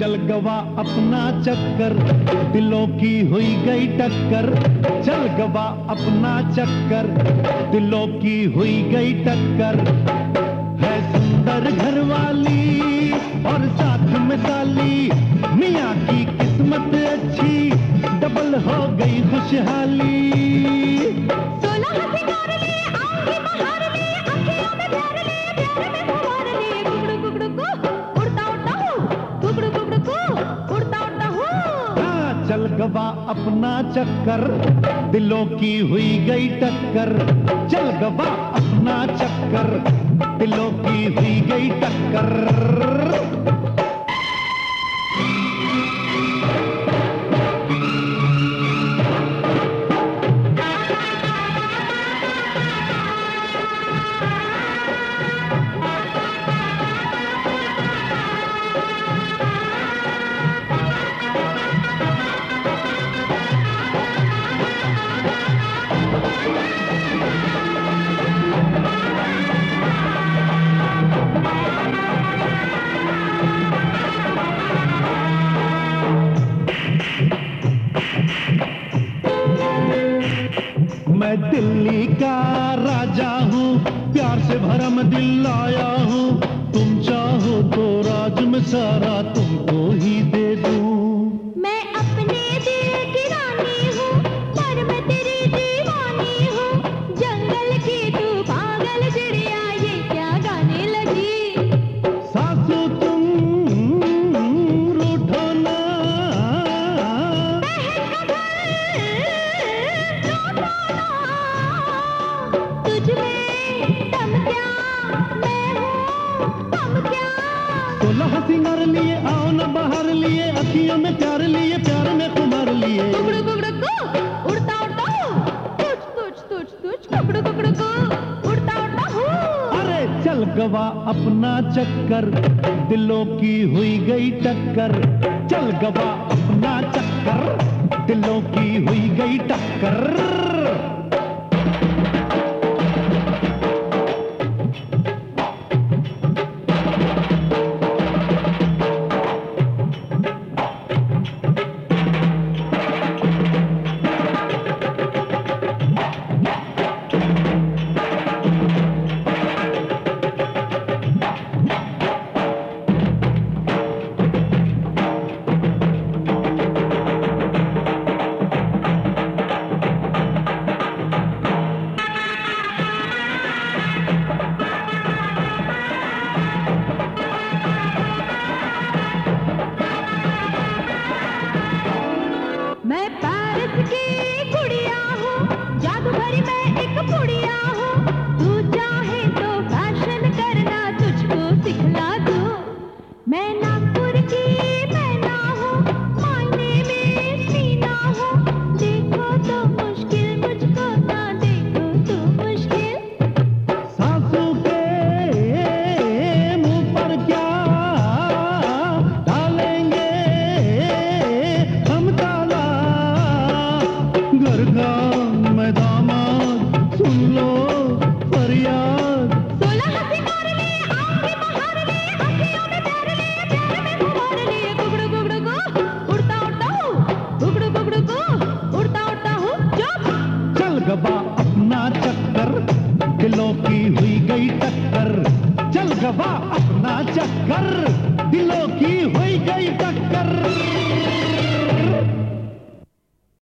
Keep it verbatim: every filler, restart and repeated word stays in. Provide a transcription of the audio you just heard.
चल गवा अपना चक्कर, दिलों की हुई गई टक्कर। चल गवा अपना चक्कर, दिलों की हुई गई टक्कर। है सुंदर घरवाली और साथ में साली, मियाँ की किस्मत अच्छी, डबल हो गई खुशहाली। सोलह सिंगार लिए आऊंगी बहार लिए, अखियों में प्यार लिए, प्यार में फुहार लिए। कुकड़ू कुकड़ू को उड़ता उड़ता हूँ, कुकड़ू कुकड़ू को उड़ता उड़ता हूँ। हाँ, चल गवा अपना चक्कर, दिलों की हुई गई टक्कर। चल गवा अपना चक्कर, दिलों की हुई गई टक्कर। मैं दिल्ली का राजा हूँ, प्यार से भरम दिल लाया हूँ। तुम चाहो तो राज में सारा तुमको ही दे दूँ। मैं अपने दिल की रानी हूँ, पर मैं तेरी दीवानी हूँ। जंगल की तू पागल चिड़िया, ये क्या गाने लगी। सासू तुम रूठो ना, बहन का घर लौटा ना। तुझ में दम क्या, मैं हूँ हम क्या। सोलह सिंगार लिए आओ न बाहर लिए, अखियों में प्यार लिए, प्यार में खुमार लिए। कुकड़ू कुकड़ू को उड़ता उड़ता हूँ, तुझ तुझ तुझ तुझ कुकड़ू कुकड़ू को उड़ता उड़ता हूँ। अरे चल गवा अपना चक्कर, दिलों की हुई गई टक्कर। चल गवा अपना चक्कर, दिलों की हुई गई टक्कर। मैं पेरिस की गुड़िया हूँ, जादूगरी मैं एक पुड़िया हूँ। तू चाहे तो फैशन करना, तुझको सिखला दूँ। मैं नागपुर की मैना हूँ, मायने में सीना हूँ। देखो तो मुश्किल, मुझको ना देखो तो मुश्किल। सासू के मुंह पर क्या डालेंगे हम ताला। घर का मैं दामाद, सुन लो फरियाद। सोलह सिंगार लिए आऊंगी बहार लिए, अखियों में प्यार लिए, प्यार में फुहार लिए। कुकड़ू कुकड़ू को उड़ता उड़ता हूँ, कुकड़ू कुकड़ू को उड़ता उड़ता हूँ। चुप। चल गवा अपना चक्कर, दिलों की हुई गई टक्कर। चल गवा अपना चक्कर, दिलों की हुई गई टक्कर।